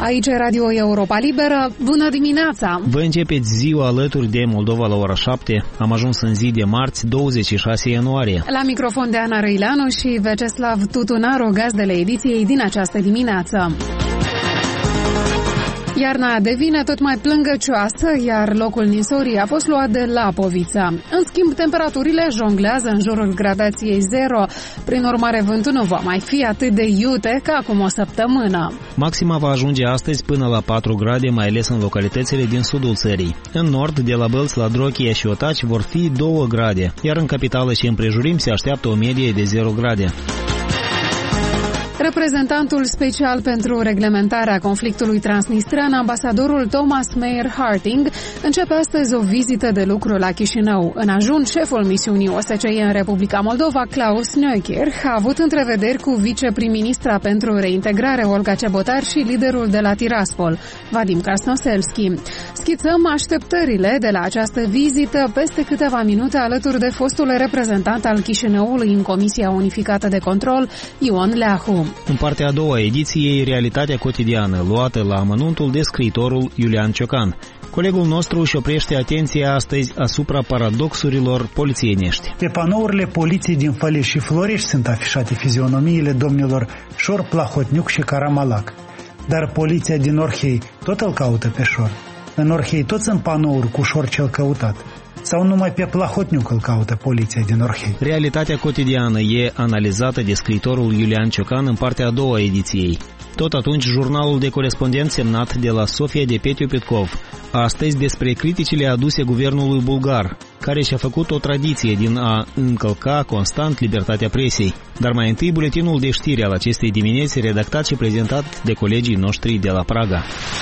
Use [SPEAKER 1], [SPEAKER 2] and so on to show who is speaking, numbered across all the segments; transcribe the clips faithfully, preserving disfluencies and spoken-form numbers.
[SPEAKER 1] Aici e Radio Europa Liberă. Bună dimineața!
[SPEAKER 2] Vă începeți ziua alături de Moldova la ora șapte. Am ajuns în zi de marți, douăzeci și șase ianuarie.
[SPEAKER 1] La microfon de Ana Răileanu și Veceslav Tutunaru, gazdele ediției din această dimineață. Iarna devine tot mai plângăcioasă, iar locul ninsorii a fost luat de Lapovița. În schimb, temperaturile jonglează în jurul gradației zero. Prin urmare, vântul nu va mai fi atât de iute ca acum o săptămână.
[SPEAKER 2] Maxima va ajunge astăzi până la patru grade, mai ales în localitățile din sudul țării. În nord, de la Bălți la Drochia și Otaci, vor fi două grade, iar în capitală și împrejurim se așteaptă o medie de zero grade.
[SPEAKER 1] Reprezentantul special pentru reglementarea conflictului transnistrean, ambasadorul Thomas Meyer Harting, începe astăzi o vizită de lucru la Chișinău. În ajun, șeful misiunii O S C E în Republica Moldova, Klaus Neukirch, a avut întrevederi cu viceprim-ministra pentru reintegrare, Olga Cebotar, și liderul de la Tiraspol, Vadim Krasnoselski. Schițăm așteptările de la această vizită peste câteva minute alături de fostul reprezentant al Chișinăului în Comisia Unificată de Control, Ion Leahu.
[SPEAKER 2] În partea a doua a ediției, realitatea cotidiană, luată la amănuntul de scriitorul Iulian Ciocan. Colegul nostru își oprește atenția astăzi asupra paradoxurilor polițienești.
[SPEAKER 3] Pe panourile poliției din Făleș și Florești sunt afișate fizionomiile domnilor Șor, Plahotniuc și Caramalac. Dar poliția din Orhei tot îl caută pe Șor. În Orhei tot sunt panouri cu Șor cel căutat. Sau numai pe Plahotniuc îl caută poliția din Orhei.
[SPEAKER 2] Realitatea cotidiană e analizată de scriitorul Iulian Ciocan în partea a doua a ediției. Tot atunci, jurnalul de corespondent semnat de la Sofia de Petiu Petkov. Astăzi despre criticile aduse guvernului bulgar, care și-a făcut o tradiție din a încălca constant libertatea presei. Dar mai întâi, buletinul de știri al acestei dimineți, redactat și prezentat de colegii noștri de la Praga.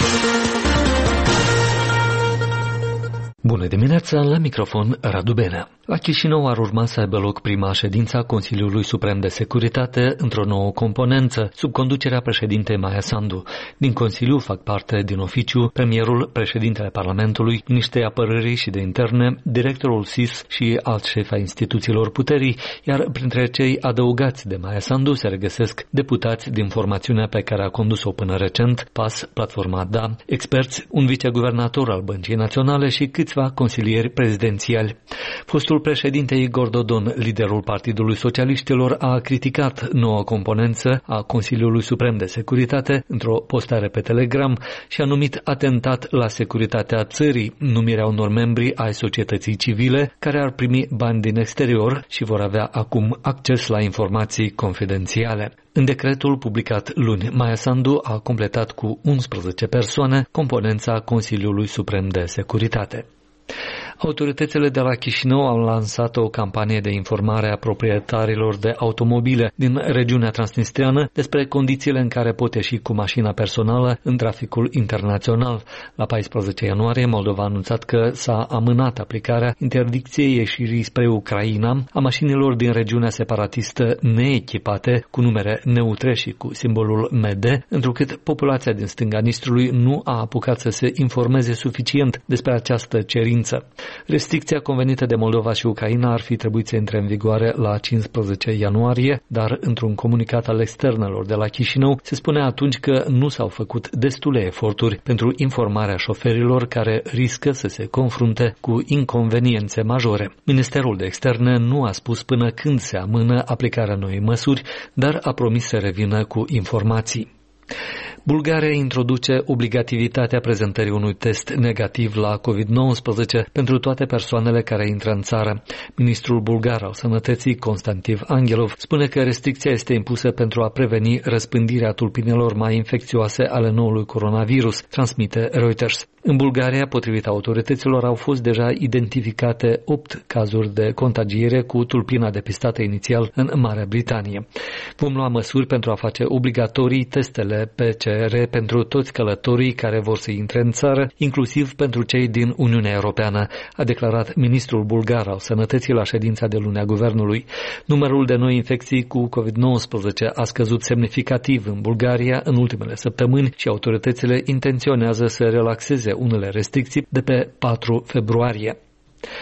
[SPEAKER 4] Bună dimineața, la microfon Radu Benea. La Chișinău ar urma să aibă loc prima ședință a Consiliului Suprem de Securitate într-o nouă componență, sub conducerea președintei Maia Sandu. Din Consiliu fac parte din oficiu premierul, președintele Parlamentului, miniștrii apărării și de interne, directorul S I S și alți șefi ai instituțiilor puterii, iar printre cei adăugați de Maia Sandu se regăsesc deputați din formațiunea pe care a condus-o până recent, P A S, Platforma D A, experți, un viceguvernator al Băncii Naționale și câțiva consilieri prezidențiali. Fostul președinte Igor Dodon, liderul Partidului Socialiștilor, a criticat noua componență a Consiliului Suprem de Securitate într-o postare pe Telegram și a numit atentat la securitatea țării numirea unor membri ai societății civile care ar primi bani din exterior și vor avea acum acces la informații confidențiale. În decretul publicat luni, Maia Sandu a completat cu unsprezece persoane componența Consiliului Suprem de Securitate. Autoritățile de la Chișinău au lansat o campanie de informare a proprietarilor de automobile din regiunea transnistreană despre condițiile în care pot ieși cu mașina personală în traficul internațional. La paisprezece ianuarie, Moldova a anunțat că s-a amânat aplicarea interdicției ieșirii spre Ucraina a mașinilor din regiunea separatistă neechipate cu numere neutre și cu simbolul M D, întrucât populația din stânga Nistrului nu a apucat să se informeze suficient despre această cerință. Restricția convenită de Moldova și Ucraina ar fi trebuit să intre în vigoare la cincisprezece ianuarie, dar într-un comunicat al externelor de la Chișinău se spune atunci că nu s-au făcut destule eforturi pentru informarea șoferilor care riscă să se confrunte cu inconveniențe majore. Ministerul de Externe nu a spus până când se amână aplicarea noii măsuri, dar a promis să revină cu informații. Bulgaria introduce obligativitatea prezentării unui test negativ la covid nouăsprezece pentru toate persoanele care intră în țară. Ministrul bulgar al Sănătății, Constantin Angelov, spune că restricția este impusă pentru a preveni răspândirea tulpinelor mai infecțioase ale noului coronavirus, transmite Reuters. În Bulgaria, potrivit autorităților, au fost deja identificate opt cazuri de contagiere cu tulpina depistată inițial în Marea Britanie. Vom lua măsuri pentru a face obligatorii testele P C R pentru toți călătorii care vor să intre în țară, inclusiv pentru cei din Uniunea Europeană, a declarat ministrul bulgar al Sănătății la ședința de luni a guvernului. Numărul de noi infecții cu covid nouăsprezece a scăzut semnificativ în Bulgaria în ultimele săptămâni și autoritățile intenționează să relaxeze unele restricții de pe patru februarie.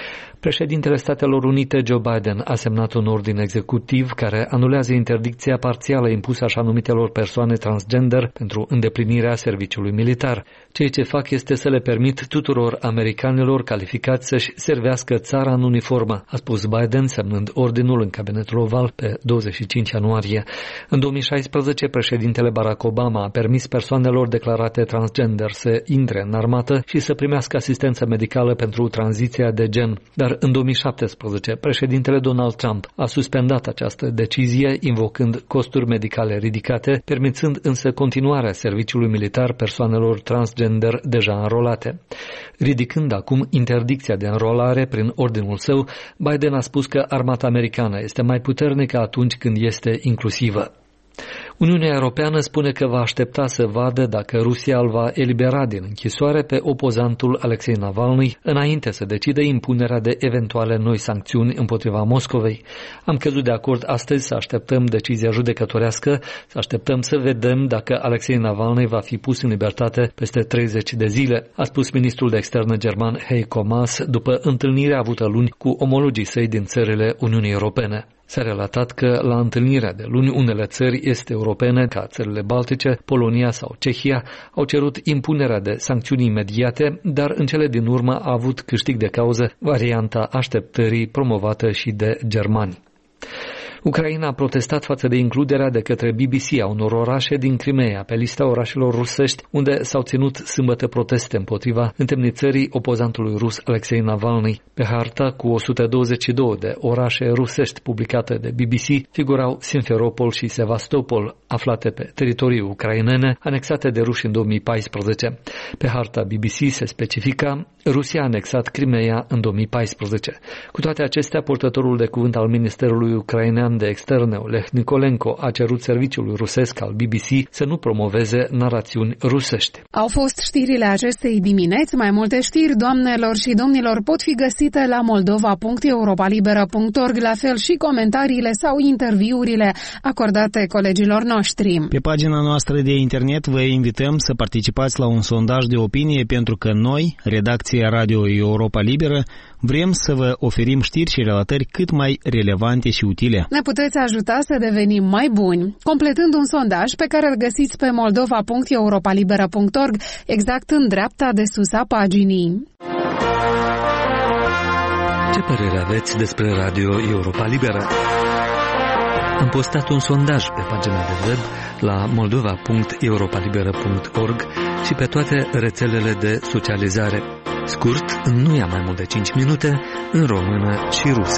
[SPEAKER 4] Președintele Statelor Unite, Joe Biden, a semnat un ordin executiv care anulează interdicția parțială impusă așa numitelor persoane transgender pentru îndeplinirea serviciului militar. Ceea ce fac este să le permit tuturor americanilor calificați să-și servească țara în uniformă, a spus Biden, semnând ordinul în cabinetul oval pe douăzeci și cinci ianuarie. În două mii șaisprezece, președintele Barack Obama a permis persoanelor declarate transgender să intre în armată și să primească asistență medicală pentru tranziția de gen. Dar în două mii șaptesprezece, președintele Donald Trump a suspendat această decizie, invocând costuri medicale ridicate, permițând însă continuarea serviciului militar persoanelor transgender deja înrolate. Ridicând acum interdicția de înrolare prin ordinul său, Biden a spus că armata americană este mai puternică atunci când este inclusivă. Uniunea Europeană spune că va aștepta să vadă dacă Rusia îl va elibera din închisoare pe opozantul Alexei Navalny înainte să decide impunerea de eventuale noi sancțiuni împotriva Moscovei. Am căzut de acord astăzi să așteptăm decizia judecătorească, să așteptăm să vedem dacă Alexei Navalny va fi pus în libertate peste treizeci de zile, a spus ministrul de externe german Heiko Maas după întâlnirea avută luni cu omologii săi din țările Uniunii Europene. S-a relatat că la întâlnirea de luni unele țări este europene, ca țările Baltice, Polonia sau Cehia, au cerut impunerea de sancțiuni imediate, dar în cele din urmă a avut câștig de cauză varianta așteptării promovată și de germani. Ucraina a protestat față de includerea de către B B C a unor orașe din Crimea pe lista orașelor rusești, unde s-au ținut sâmbătă proteste împotriva întemnițării opozantului rus Alexei Navalny. Pe harta cu o sută douăzeci și două de orașe rusești publicate de B B C figurau Simferopol și Sevastopol, aflate pe teritorii ucrainene, anexate de ruși în două mii paisprezece. Pe harta B B C se specifica: Rusia a anexat Crimea în două mii paisprezece. Cu toate acestea, purtătorul de cuvânt al Ministerului Ucrainean de Externe, Oleg Nikolenko, a cerut serviciului rusesc al B B C să nu promoveze narațiuni rusești.
[SPEAKER 1] Au fost știrile acestei dimineți. Mai multe știri, doamnelor și domnilor, pot fi găsite la moldova punct europalibera punct org, la fel și comentariile sau interviurile acordate colegilor noștri.
[SPEAKER 2] Pe pagina noastră de internet vă invităm să participați la un sondaj de opinie, pentru că noi, redacția Radio Europa Liberă, vrem să vă oferim știri și relatări cât mai relevante și utile.
[SPEAKER 1] Ne puteți ajuta să devenim mai buni, completând un sondaj pe care îl găsiți pe moldova punct europalibera punct org, exact în dreapta de sus a paginii.
[SPEAKER 4] Ce părere aveți despre Radio Europa Liberă? Am postat un sondaj pe pagina de web la moldova punct europalibera punct org și pe toate rețelele de socializare. Scurt, nu ia mai mult de cinci minute, în română și rusă.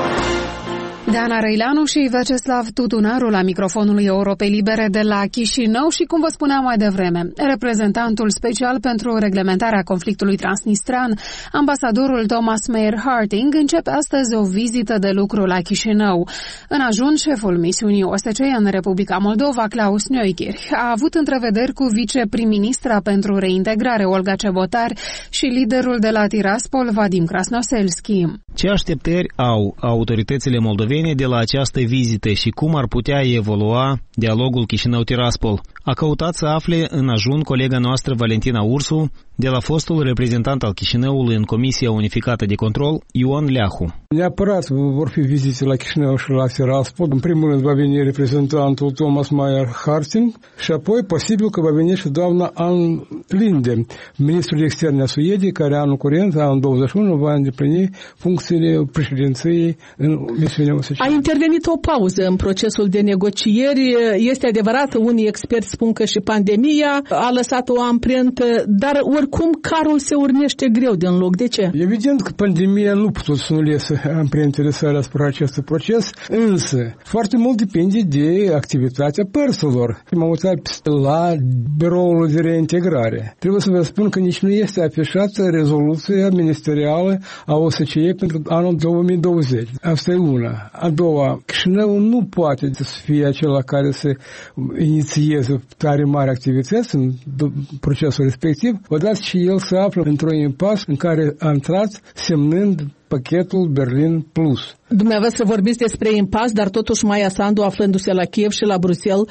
[SPEAKER 1] Dana Răileanu și Vyacheslav Tutunaru la microfonul Europei Libere de la Chișinău și, cum vă spuneam mai devreme, reprezentantul special pentru reglementarea conflictului transnistrean, ambasadorul Thomas Meyer Harting, începe astăzi o vizită de lucru la Chișinău. În ajun, șeful misiunii O S C E în Republica Moldova, Klaus Neukirch, a avut întrevederi cu viceprim-ministra pentru reintegrare, Olga Cebotar, și liderul de la Tiraspol, Vadim Krasnoselski.
[SPEAKER 2] Ce așteptări au autoritățile moldovene de la această vizită și cum ar putea evolua dialogul Chișinău-Tiraspol? A căutat să afle în ajun colega noastră Valentina Ursu de la fostul reprezentant al Chișinăului în Comisia Unificată de Control, Ion Leahu.
[SPEAKER 5] Neapărat vor fi vizite la Chișinău și la Tiraspol. În primul rând va veni reprezentantul Thomas Meyer Harting și apoi posibil că va veni și doamna Ann Linde, ministrul de externe a Suediei, care anul curent, anul douăzeci și unu, va îndeplini funcțiile președinției în misiunea O S C E.
[SPEAKER 6] A intervenit o pauză în procesul de negocieri. Este adevărat, unii experți spun că și pandemia a lăsat o amprentă, dar oricum carul se urnește greu din loc. De ce?
[SPEAKER 5] Evident că pandemia nu putut să nu lese amprentele sale asupra acestui proces, însă foarte mult depinde de activitatea părților. M-am uitat la biroul de reintegrare. Trebuie să vă spun că nici nu este afișată rezoluția ministerială a O S C E pentru anul două mii douăzeci. Asta e una. A doua, Chișinău nu poate să fie acela care să inițieze tare mari activități în procesul respectiv, odată și el se află într-un impas în care a intrat semnând pachetul Berlin Plus.
[SPEAKER 6] Dumneavoastră vorbiți despre impas, dar totuși Maia Sandu, aflându-se la Kiev și la Bruxelles,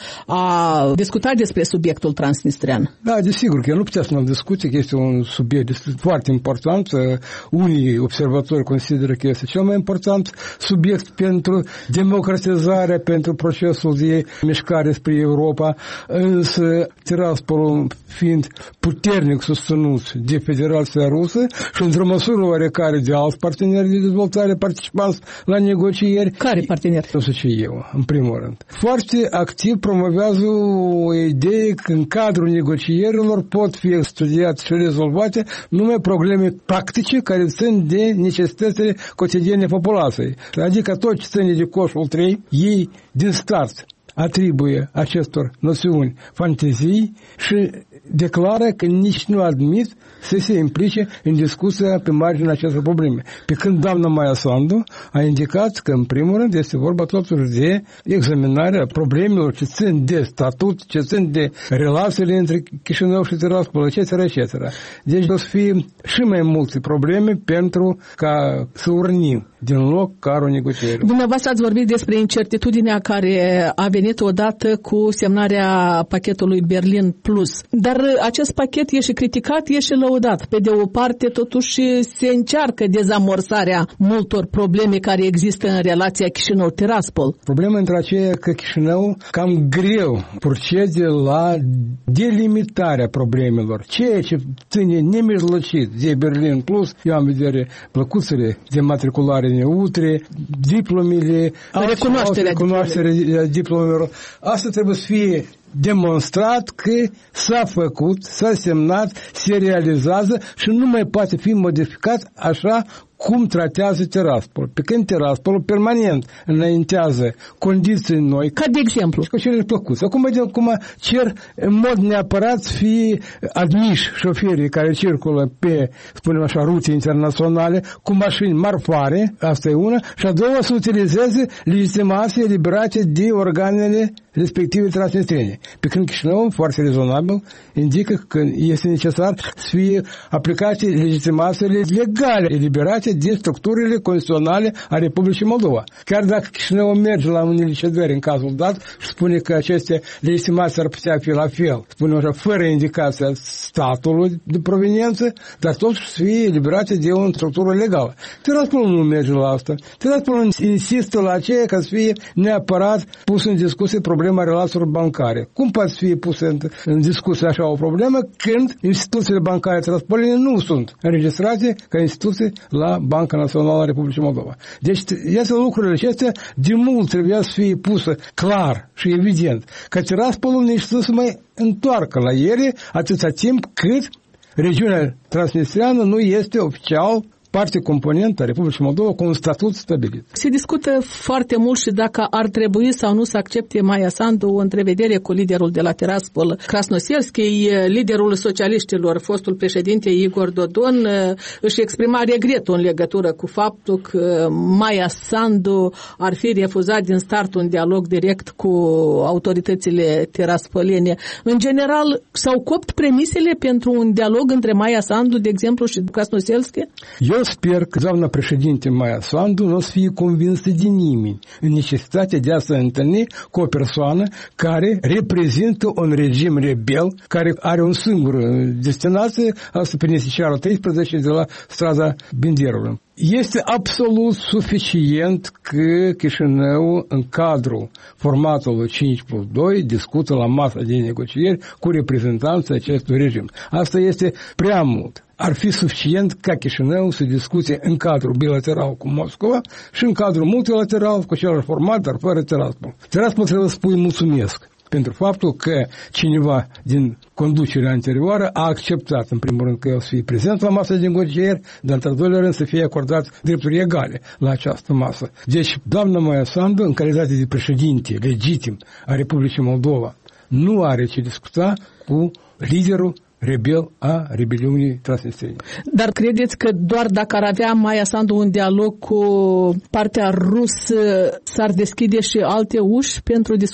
[SPEAKER 6] a discutat despre subiectul transnistrean.
[SPEAKER 5] Da, desigur, că el nu putea să nu discute, că este un subiect foarte important. Unii observatori consideră că este cel mai important subiect pentru democratizarea, pentru procesul de mișcare spre Europa, însă Tiraspolul fiind puternic susținut de Federația Rusă și într-o măsură oarecare de alți parteneri de dezvoltare participanți la negocieri.
[SPEAKER 6] Care parteneri?
[SPEAKER 5] Nu știu ce eu, în primul rând. Foarte activ promovează o idee că în cadrul negocierilor pot fi studiate și rezolvate numai probleme practice care țin de necesitățile cotidiene populației. Adică toți ține de coșul trei, ei din start atribuie acestor noțiuni fantezii și declară că nici nu admit să se implice în discuția pe marginea acestor probleme. Pe când doamna Maia Sandu a indicat că, în primul rând, este vorba totuși de examinarea problemelor ce țin de statut, ce țin de relațiile între Chișinău și Tiraspol, et cetera, et cetera. Deci o să fie și mai multe probleme pentru ca să urnim din loc carul negocierilor.
[SPEAKER 6] Dumneavoastră ați vorbit despre incertitudinea care a venit odată cu semnarea pachetului Berlin Plus. Dar acest pachet e și criticat, e și lăudat. Pe de o parte, totuși, se încearcă dezamorsarea multor probleme care există în relația Chișinău-Tiraspol.
[SPEAKER 5] Problema între aceea că Chișinău cam greu procede la delimitarea problemelor. Ceea ce ține nemijlocit de Berlin Plus, eu am vedere plăcuțele de matriculare neutre, diplomele,
[SPEAKER 6] recunoașterea
[SPEAKER 5] recunoașterea diplomelor. Asta trebuie să fie demonstrat că s-a făcut, s-a semnat, se realizează și nu mai poate fi modificat așa cum tratează Tiraspol. Pe când Tiraspol permanent înaintează condiții noi.
[SPEAKER 6] Ca de exemplu?
[SPEAKER 5] Cu cereri plăcuți. Acum vedem cum cer în mod neapărat să fie admiși șoferii care circulă pe, spunem așa, rute internaționale cu mașini marfare, asta e una, și a doua să utilizeze legitimații eliberate de organele respective transnistrene. Pe când Chișinău, foarte rezonabil, indică că este necesar să fie aplicate legitimațiile legale eliberate de structurile constituționale a Republicii Moldova. Chiar dacă Chișinău merge la unele cedări în cazul dat și spune că aceste legitimații ar putea fi la fel, spune așa, fără indicația statului de proveniență, dar totuși să fie eliberate de o structură legală. Tiraspol nu merge la asta. Tiraspol insistă la aceea ca să fie neapărat pus în discuție problema relațiilor bancare. Cum poate fi pusă în, în discuție așa o problemă când instituțiile bancare tiraspoliene nu sunt înregistrate ca instituții la Banca Națională a Republicii Moldova. Deci, iată lucrurile acestea de mult trebuia să fie pusă clar și evident că Tiraspolul nici să se mai întoarcă la ele atâta timp cât regiunea transnistreană nu este oficial parte componentă a Republicii Moldova cu un statut stabilit.
[SPEAKER 6] Se discută foarte mult și dacă ar trebui sau nu să accepte Maia Sandu o întrevedere cu liderul de la Tiraspol, Krasnoselski, liderul socialiștilor, fostul președinte Igor Dodon, își exprima regretul în legătură cu faptul că Maia Sandu ar fi refuzat din start un dialog direct cu autoritățile tiraspoliene. În general, s-au copt premisele pentru un dialog între Maia Sandu, de exemplu, și Krasnoselski?
[SPEAKER 5] Eu sper că doamna președinte Maia Sandu nu o să fie convinsă de nimeni în necesitatea de a se întâlni cu o persoană care reprezintă un regim rebel, care are un singur destinație, asta prin Nisiceara treisprezece de la strada Binderului. Este absolut suficient că Chișinău, în cadrul formatului cinci plus doi, discută la masa de negocieri cu reprezentanții acestui regim. Asta este prea mult. Ar fi suficient ca Chișinău să discute în cadrul bilateral cu Moscova și în cadrul multilateral cu celălalt format, dar fără Tiraspol. Tiraspol trebuie să spui mulțumesc pentru faptul că cineva din conducerea anterioară a acceptat, în primul rând, că el să fie prezent la masa de negocieri, dar, în al doilea rând, să fie acordat drepturi egale la această masă. Deci, doamna Maia Sandu, în calitate de președinte legitim a Republicii Moldova, nu are ce discuta cu liderul rebel a rebeliunii transnistrene.
[SPEAKER 6] Dar credeți că doar dacă ar avea Maia Sandu un dialog cu partea rusă, s-ar deschide și alte uși pentru discuții?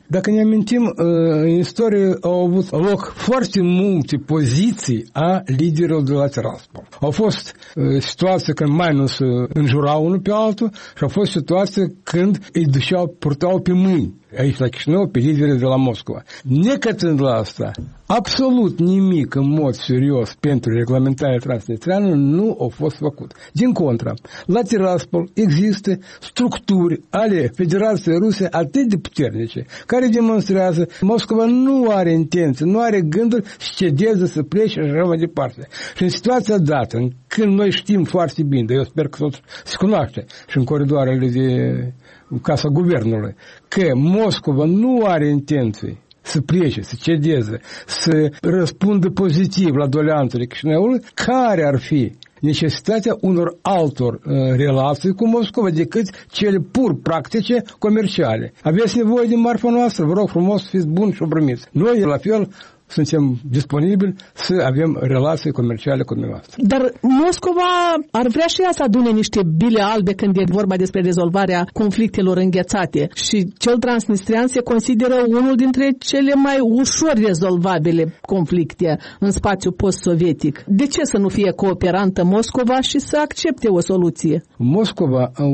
[SPEAKER 5] Dacă ne amintim, în istorie au avut loc foarte multe poziții a liderilor de la Tiraspol. Au fost situații când mai nu se înjurau unul pe altul și au fost situații când îi duceau, purtau pe mâini aici la Chișinău, pe liderii de la Moscova. Necătând la asta, absolut nimic în mod serios pentru reglementarea transnistreană nu a fost făcut. Din contra, la Tiraspol există structuri ale Federației Ruse atât de puternice, care demonstrează că Moscova nu are intenție, nu are gânduri să cedeze, să plece și așa mai departe. Și în situația dată, când noi știm foarte bine, dar eu sper că tot se cunoaște și în coridoarele de Casa Guvernului, că Moscova nu are intenție să plece, să cedeze, să răspundă pozitiv la doleanțele Chișinăului, care ar fi necesitatea unor altor uh, relații cu Moscova decât cele pur practice comerciale. Aveți nevoie de marfa noastră, vă rog frumos, fiți buni și obrămiți. Noi, la fel, suntem disponibili să avem relații comerciale cu dumneavoastră.
[SPEAKER 6] Dar Moscova ar vrea și ea să adune niște bile albe când e vorba despre rezolvarea conflictelor înghețate și cel transnistrian se consideră unul dintre cele mai ușor rezolvabile conflicte în spațiul post-sovietic. De ce să nu fie cooperantă Moscova și să accepte o soluție?
[SPEAKER 5] Moscova a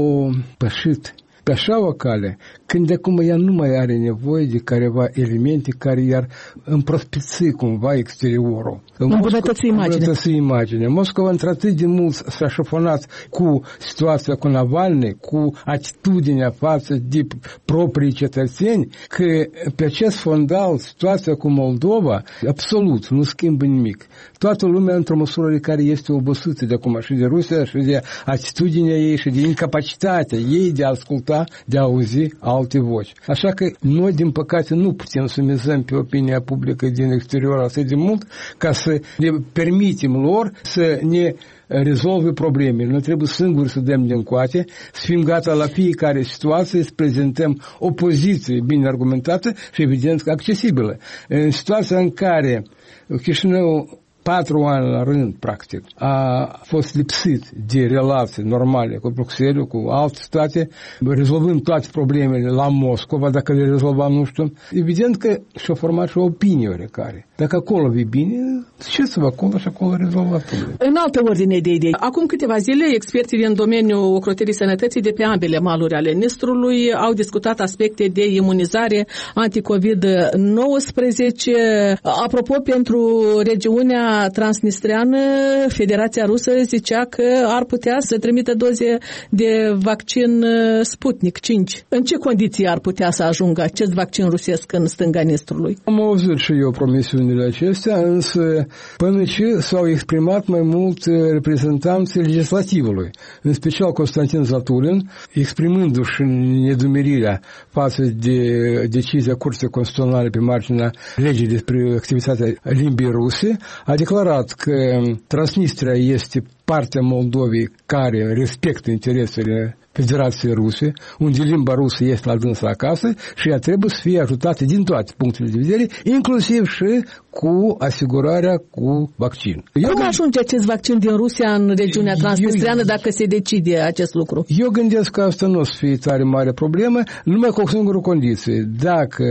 [SPEAKER 5] pășit pe așa o cale, când de acum ea nu mai are nevoie de careva elemente care i-ar împrospiți cumva exteriorul.
[SPEAKER 6] Îmbunătăți imaginea.
[SPEAKER 5] Îmbunătăți imaginea. Moscova într-atât de mult s-a șofonat cu situația cu Navalny, cu atitudinea față de proprii cetățeni, că pe acest fondal situația cu Moldova absolut nu schimbă nimic. Toată lumea într-o măsură de care este obosită de acum și de Rusia și de atitudinea ei și de incapacitatea ei de a asculta, de a auzi alte voci. Așa că noi, din păcate, nu putem să mizăm pe opinia publică din exterior atât de mult ca să ne permitem lor să ne rezolve problemele. Noi trebuie singuri să dăm din coate, să fim gata la fiecare situație, să prezentăm o poziție bine argumentată și evident accesibilă. În situația în care Chișinău patru ani la rând, practic, a fost lipsit de relații normale cu Bruxelles, cu alte state, rezolvând toate problemele la Moscova, dacă le rezolva, nu știu. Evident că și-a format și o opinie oarecare. Dacă acolo vii bine, ce să vă acolo și acolo rezolva probleme.
[SPEAKER 6] În altă ordine de idei, acum câteva zile, experții din domeniul ocrotirii sănătății de pe ambele maluri ale Nistrului au discutat aspecte de imunizare anti-covid nouăsprezece. Apropo, pentru regiunea transnistreană, Federația Rusă zicea că ar putea să trimită doze de vaccin Sputnik cinci. În ce condiții ar putea să ajungă acest vaccin rusesc în stânga Nistrului?
[SPEAKER 5] Am auzit și eu promisiunile acestea, însă până ce s-au exprimat mai mult reprezentanții legislativului, în special Constantin Zatulin, exprimându-și nedumerirea față de decizia Curții Constituționale pe marginea legii despre activitatea limbii ruse, a declarat că Transnistria este partea Moldovei care respectă interesele Federației Ruse, unde limba rusă este la dânsa acasă și ea trebuie să fie ajutată din toate punctele de vedere, inclusiv și cu asigurarea cu vaccin.
[SPEAKER 6] Eu Cum ajunge acest vaccin din Rusia în regiunea transnistriană eu, dacă se decide acest lucru?
[SPEAKER 5] Eu gândesc că asta nu o să fie tare mare problemă, numai cu o singură condiție. Dacă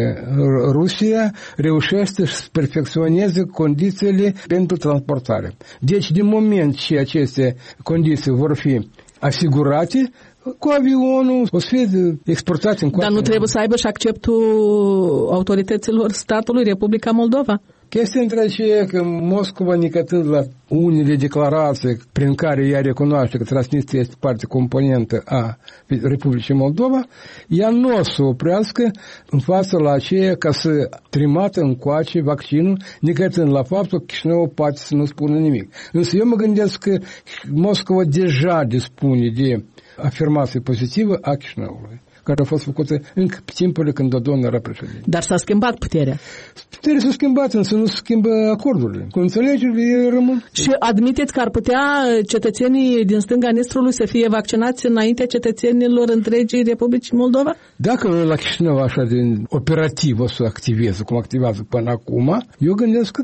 [SPEAKER 5] Rusia reușește să perfecționeze condițiile pentru transportare. Deci, din moment ce aceste condiții vor fi asigurate, cu avionul o să fie exportat în coate.
[SPEAKER 6] Dar nu trebuie să aibă și acceptul autorităților statului Republica Moldova?
[SPEAKER 5] Chestia între aceea că Moscova, nicătând la unele declarații prin care ea recunoaște că Transnistria este parte componentă a Republicii Moldova, ea nu o să oprească în fața la aceea ca să trimată încoace vaccinul, nicătând la faptul că Chișinău poate să nu spună nimic. Însă eu mă gândesc că Moscova deja dispune de afirmație pozitivă a Chișinăului, care a fost făcută încă pe timpurile când Dodon era președinte.
[SPEAKER 6] Dar s-a schimbat puterea.
[SPEAKER 5] Puterea s-a schimbat, însă nu se schimbă acordurile. Cu înțelegerile ele rămân.
[SPEAKER 6] Și admiteți că ar putea cetățenii din stânga Nistrului să fie vaccinați înaintea cetățenilor întregii Republicii Moldova?
[SPEAKER 5] Dacă la Chișinău așa de operativ o să activeze, cum activează până acum, eu gândesc că da.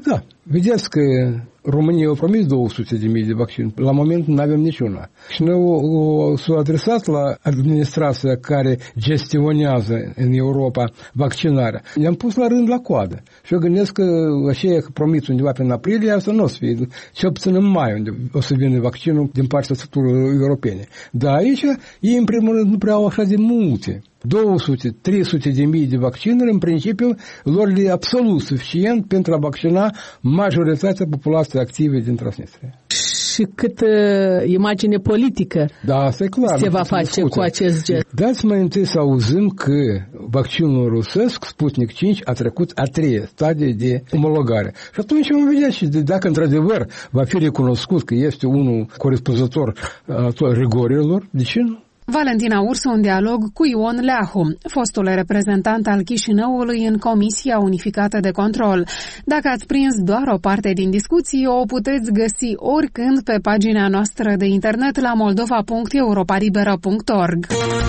[SPEAKER 5] Vedeți că România a promis două sute de mii de vaccini. La moment nu avem niciuna. Și noi s-au adresat la administrația care gestionează în Europa vaccinarea. Le-am pus la rând la coadă. Și eu gândesc că aceia promit undeva prin aprilie, asta nu o să fie. Cel puțin în mai, unde o să vină vaccinul din partea staturilor europene. Dar aici ei, în primul rând, nu prea au așa de multe. două sute trei sute de mii de vaccinuri, în principiu, lor le e absolut suficient pentru a vaccina majoritatea populației active din Transnistria.
[SPEAKER 6] Și cât uh, imagine politică
[SPEAKER 5] da, asta e clar,
[SPEAKER 6] se va face cu acest gest?
[SPEAKER 5] Dați mai întâi să auzim că vaccinul rusesc, Sputnik cinci, a trecut a treia stadie de omologare. Și atunci vom vedea și de, dacă într-adevăr va fi recunoscut că este unul corespunzător uh, rigorilor, de ce nu?
[SPEAKER 1] Valentina Ursu în dialog cu Ion Leahu, fostul reprezentant al Chișinăului în Comisia Unificată de Control. Dacă ați prins doar o parte din discuții, o puteți găsi oricând pe pagina noastră de internet la moldova punct europaribera punct org.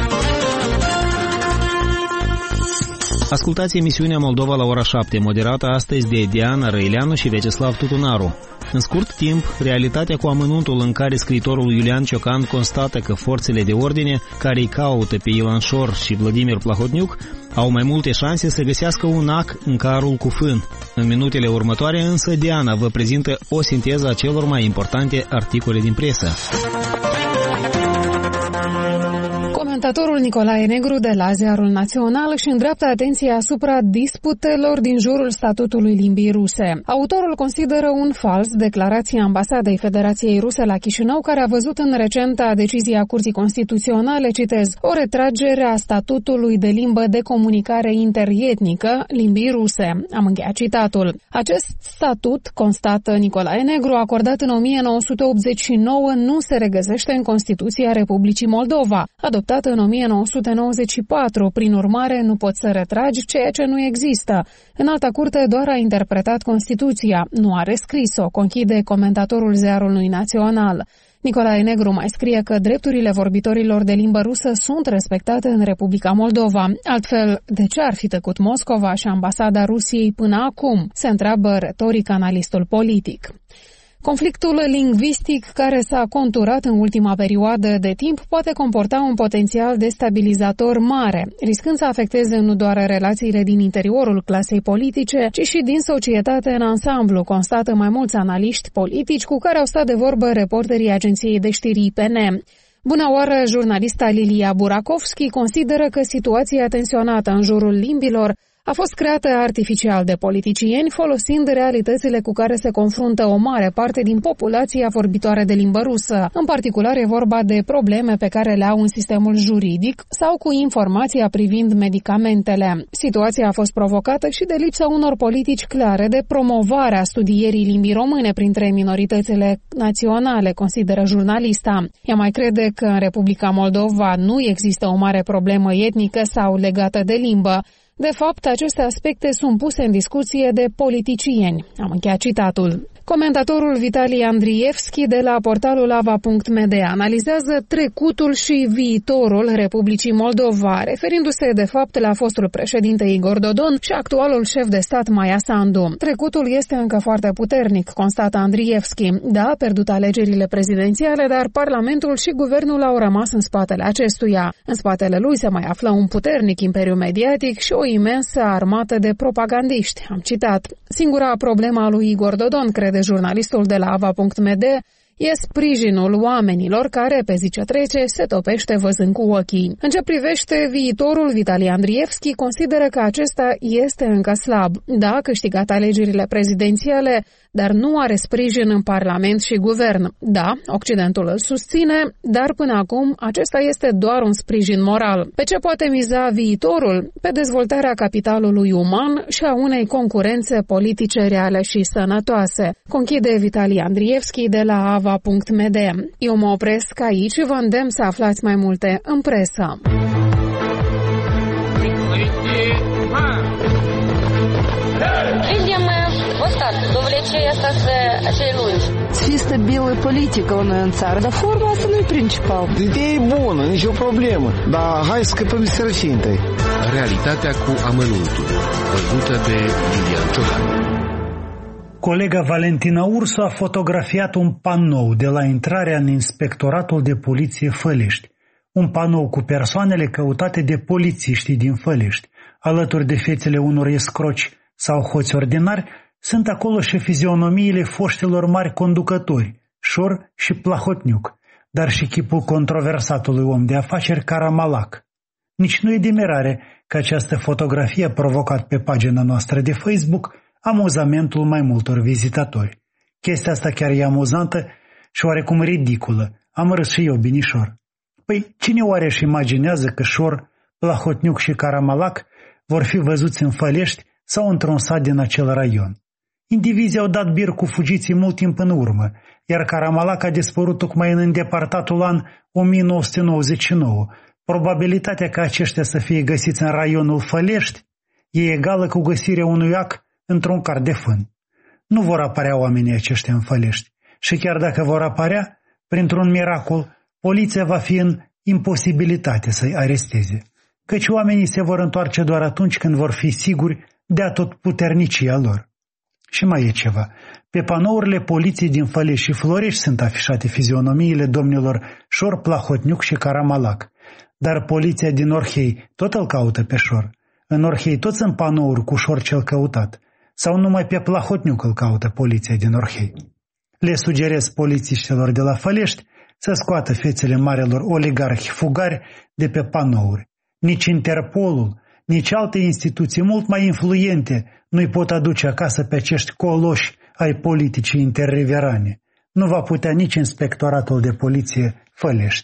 [SPEAKER 2] Ascultați emisiunea Moldova la ora șapte, moderată astăzi de Diana Răileanu și Veceslav Tutunaru. În scurt timp, realitatea cu amănuntul în care scriitorul Iulian Ciocan constată că forțele de ordine care îi caută pe Ilan Șor și Vladimir Plahotniuc au mai multe șanse să găsească un ac în carul cu fân. În minutele următoare însă Diana vă prezintă o sinteză a celor mai importante articole din presă.
[SPEAKER 1] Comentatorul Nicolae Negru de la Ziarul Național își îndreaptă atenția asupra disputelor din jurul statutului limbii ruse. Autorul consideră un fals declarația Ambasadei Federației Ruse la Chișinău, care a văzut în recenta decizie a Curții Constituționale, citez, o retragere a statutului de limbă de comunicare interietnică limbii ruse. Am încheiat citatul. Acest statut, constată Nicolae Negru, acordat în o mie nouă sute optzeci și nouă, nu se regăsește în Constituția Republicii Moldova, adoptată în o mie nouă sute nouăzeci și patru. Prin urmare, nu poți să retragi ceea ce nu există. Înalta Curte doar a interpretat Constituția, nu a rescris-o, conchide comentatorul Ziarului Național. Nicolae Negru mai scrie că drepturile vorbitorilor de limbă rusă sunt respectate în Republica Moldova. Altfel, de ce ar fi tăcut Moscova și ambasada Rusiei până acum? Se întreabă retoric analistul politic. Conflictul lingvistic care s-a conturat în ultima perioadă de timp poate comporta un potențial destabilizator mare, riscând să afecteze nu doar relațiile din interiorul clasei politice, ci și din societate în ansamblu, constată mai mulți analiști politici cu care au stat de vorbă reporterii agenției de știri I P N. Bună oară, jurnalista Lilia Burakovski consideră că situația tensionată în jurul limbilor a fost creată artificial de politicieni, folosind realitățile cu care se confruntă o mare parte din populația vorbitoare de limbă rusă. În particular e vorba de probleme pe care le au în sistemul juridic sau cu informația privind medicamentele. Situația a fost provocată și de lipsa unor politici clare de promovare a studierii limbii române printre minoritățile naționale, consideră jurnalista. Ea mai crede că în Republica Moldova nu există o mare problemă etnică sau legată de limbă. De fapt, aceste aspecte sunt puse în discuție de politicieni. Am încheiat citatul. Comentatorul Vitali Andrievski de la portalul ava punct m d analizează trecutul și viitorul Republicii Moldova, referindu-se de fapt la fostul președinte Igor Dodon și actualul șef de stat Maia Sandu. Trecutul este încă foarte puternic, constată Andrievski. Da, a pierdut alegerile prezidențiale, dar Parlamentul și guvernul au rămas în spatele acestuia. În spatele lui se mai află un puternic imperiu mediatic și o imensă armată de propagandiști. Am citat. Singura problemă a lui Igor Dodon, crede jurnalistul de la ava punct m d, e sprijinul oamenilor care, pe zi ce trece, se topește văzând cu ochii. În ce privește viitorul, Vitali Andrievski consideră că acesta este încă slab. Da, a câștigat alegerile prezidențiale, dar nu are sprijin în Parlament și Guvern. Da, Occidentul îl susține, dar până acum acesta este doar un sprijin moral. Pe ce poate miza viitorul? Pe dezvoltarea capitalului uman și a unei concurențe politice reale și sănătoase. Conchide Vitali Andrievski de la ava punct m d. Eu mă opresc aici și vă îndemn să aflați mai multe în presă.
[SPEAKER 7] Видим вот так, довлечение остаться acei lungi.
[SPEAKER 8] Fi stabilă politică la noi în țară, dar forma asta nu e principal.
[SPEAKER 9] Ideea e bună, nicio problemă, dar hai să scăpăm de sărăcie întâi.
[SPEAKER 10] Realitatea cu amănuntul, văzută de Iulian Ciocan.
[SPEAKER 3] Colega Valentina Ursu a fotografiat un panou de la intrarea în Inspectoratul de Poliție Fălești. Un panou cu persoanele căutate de polițiștii din Fălești. Alături de fețele unor escroci sau hoți ordinari, sunt acolo și fizionomiile foștilor mari conducători, Șor și Plahotniuc, dar și chipul controversatului om de afaceri Caramalac. Nici nu e de mirare că această fotografie a provocat pe pagina noastră de Facebook amuzamentul mai multor vizitatori. Chestia asta chiar e amuzantă și oarecum ridiculă. Am râs și eu binișor. Păi cine oare își imaginează că Șor, Plahotniuc și Caramalac vor fi văzuți în Fălești sau într-un sat din acel raion? Indivizii au dat bir cu fugiții mult timp în urmă, iar Caramalac a dispărut tocmai în îndepărtatul an o mie nouă sute nouăzeci și nouă. Probabilitatea ca aceștia să fie găsiți în raionul Fălești e egală cu găsirea unui ac într-un car de fân. Nu vor apărea oamenii aceștia în Fălești și chiar dacă vor apărea, printr-un miracol, poliția va fi în imposibilitate să-i aresteze, căci oamenii se vor întoarce doar atunci când vor fi siguri de atotputernicia lor. Și mai e ceva. Pe panourile poliției din Fălești și Florești sunt afișate fizionomiile domnilor Șor, Plahotniuc și Caramalac, dar poliția din Orhei tot îl caută pe Șor. În Orhei tot sunt panouri cu Șor cel căutat, sau numai pe Plahotniuc îl caută poliția din Orhei. Le sugerez polițiștilor de la Fălești să scoată fețele marilor oligarhi fugari de pe panouri. Nici Interpolul, nici alte instituții mult mai influente nu-i pot aduce acasă pe acești coloși ai politicii interriverane. Nu va putea nici Inspectoratul de Poliție Fălești.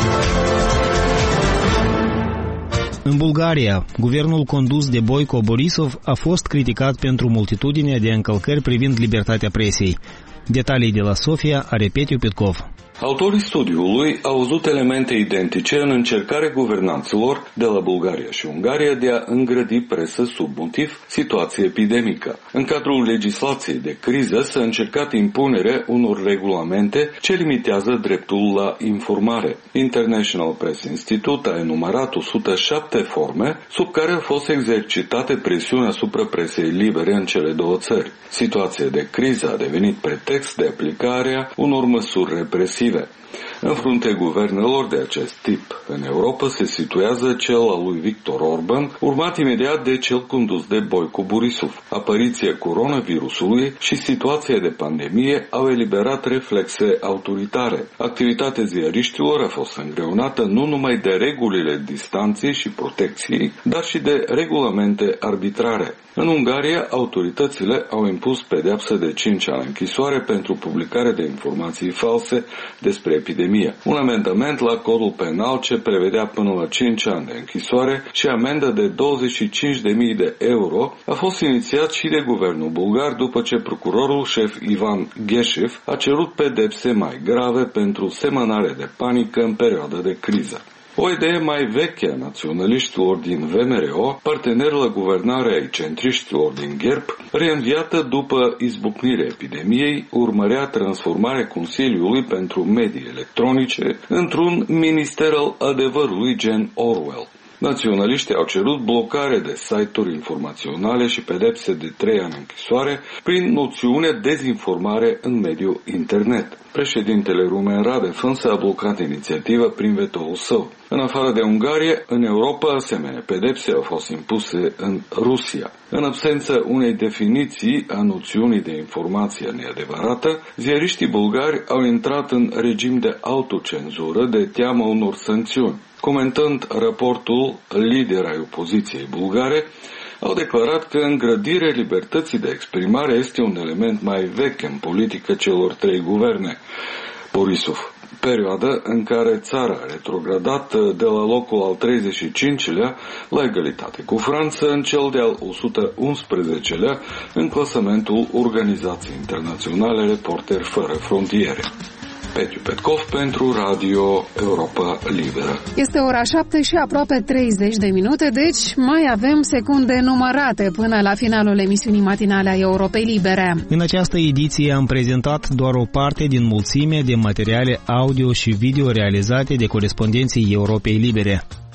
[SPEAKER 2] În Bulgaria, guvernul condus de Boico Borisov a fost criticat pentru multitudinea de încălcări privind libertatea presei. Detalii de la Sofia are Petiu Petkov.
[SPEAKER 10] Autorii studiului au văzut elemente identice în încercarea guvernanților de la Bulgaria și Ungaria de a îngrădi presă sub motiv situație epidemică. În cadrul legislației de criză s-a încercat impunerea unor regulamente ce limitează dreptul la informare. International Press Institute a enumerat o sută șapte forme sub care a fost exercitate presiunea asupra presei libere în cele două țări. Situația de criză a devenit pretext de aplicarea unor măsuri represive. În fruntea guvernelor de acest tip în Europa se situează cel al lui Victor Orban, urmat imediat de cel condus de Boico Borisov. Apariția coronavirusului și situația de pandemie au eliberat reflexe autoritare. Activitatea ziariștilor a fost îngreunată nu numai de regulile distanței și protecției, dar și de regulamente arbitrare. În Ungaria, autoritățile au impus pedeapsă de cinci ani închisoare pentru publicarea de informații false despre epidemie. Un amendament la codul penal ce prevedea până la cinci ani de închisoare și amendă de douăzeci și cinci de mii de euro a fost inițiat și de guvernul bulgar după ce procurorul șef Ivan Gheșev a cerut pedepse mai grave pentru semănare de panică în perioada de criză. O idee mai veche a naționaliștilor din V M R O, partener la guvernarea ai centriștilor din Gherb, reînviată după izbucnirea epidemiei, urmărea transformarea Consiliului pentru Medii Electronice într-un minister al adevărului gen Orwell. Naționaliștii au cerut blocare de site-uri informaționale și pedepse de trei ani închisoare prin noțiunea dezinformare în mediul internet. Președintele Rumen Radev însă a blocat inițiativa prin vetoul său. În afară de Ungaria, în Europa, asemenea pedepse au fost impuse în Rusia. În absență unei definiții a noțiunii de informație neadevărată, ziariștii bulgari au intrat în regim de autocenzură de teamă unor sancțiuni. Comentând raportul, lideri ai opoziției bulgare au declarat că îngrădirea libertății de exprimare este un element mai vechi în politică celor trei guverne Borisov, perioadă în care țara a retrogradat de la locul al treizeci și cincilea la egalitate cu Franța în cel de-al o sută unsprezecelea în clasamentul Organizației Internaționale Reporteri Fără Frontiere. Petiu Petkov pentru Radio Europa Liberă.
[SPEAKER 1] Este ora șapte și aproape treizeci de minute, deci mai avem secunde numărate până la finalul emisiunii matinale a Europei Libere.
[SPEAKER 2] În această ediție am prezentat doar o parte din mulțimea de materiale audio și video realizate de corespondenții Europei Libere.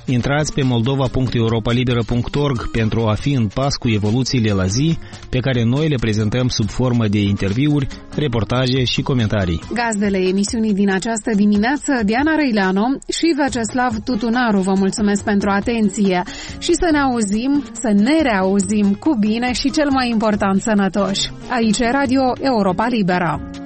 [SPEAKER 2] Intrați pe moldova punct europa liberă punct org pentru a fi în pas cu evoluțiile la zi pe care noi le prezentăm sub formă de interviuri, reportaje și comentarii.
[SPEAKER 1] Gazdele emisiunii din această dimineață, Diana Răileanu și Vyacheslav Tutunaru, vă mulțumesc pentru atenție și să ne auzim, să ne reauzim cu bine și cel mai important, sănătoși. Aici e Radio Europa Liberă.